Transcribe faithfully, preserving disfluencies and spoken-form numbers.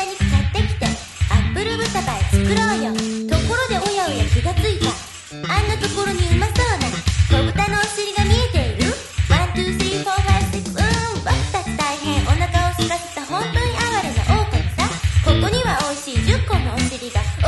豚肉買ってきてアップル豚パイ作ろうよ。ところでおやおや気がついた。あんなところにうまそうな小豚のお尻が見えている。ワン、ツー、スリー、フォー、ファイブ、シックス。うーん、僕たち大変お腹を空かせた本当に哀れな狼さ。ここにはおいしいじゅっこのお尻が